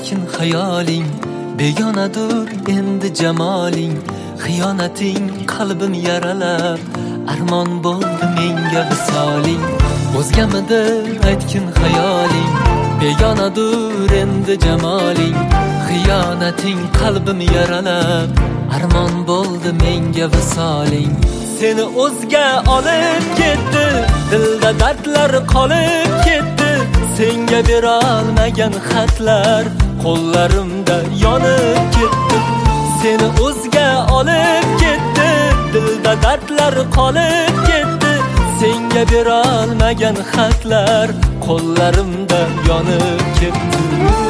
aytgin hayoling, begonadur endi jamoling. Xiyonating qalbim yaralab, armon bo'ldi menga visoling. O'zgamidir aytgin hayoling, begonadur endi jamoling. Xiyonating qalbim yaralab, armon bo'ldi menga visoling. Seni o'zga olib ketdi, dilda dardlar qolib ketdi. Senga bera olmagan xatlar qo'llarimda yonib ketdi. Seni o'zga olib ketdi, dilda dardlar qolib ketdi. Senga bera olmagan xatlar qo'llarimda yonib ketdi.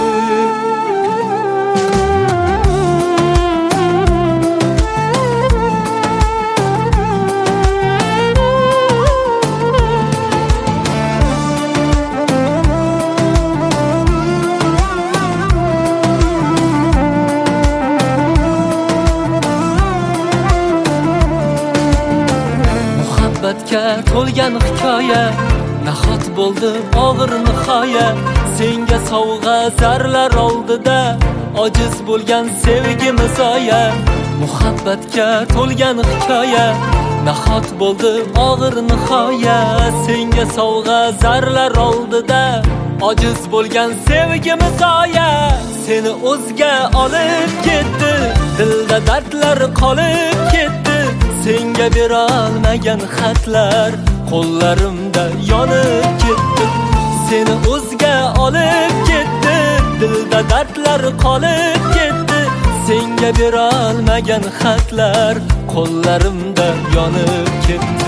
Muhabbatga to'lgan hikoya, nahot bo'ldi og'ir nihoya. Senga sovg'a zarlar oldida, ojiz bo'lgan sevgimiz oya. Muhabbatga to'lgan hikoya, nahot bo'ldi og'ir nihoya. Senga sovg'a zarlar oldida, ojiz bo'lgan sevgimiz oya. Seni o'zga olib ketdi, dilda dardlar qolib ketdi. Senga bera olmagan xatlar qo'llarimda yonib ketdi. Seni o'zga olib ketdi, dilda dardlar qolib ketdi. Senga bera olmagan xatlar qo'llarimda yonib ketdi.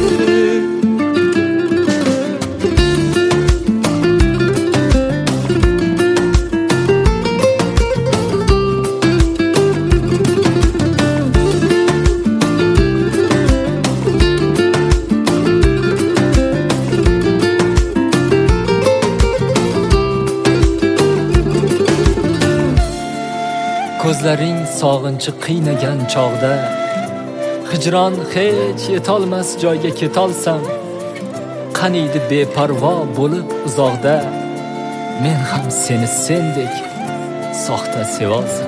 Ko'zlaring sog'inchi qiynagan chog'da, hijron hech yetolmas joyga ketolsam, qaniydi beparvo bo'lib uzoqda, men ham seni sendek soxta sevolsam.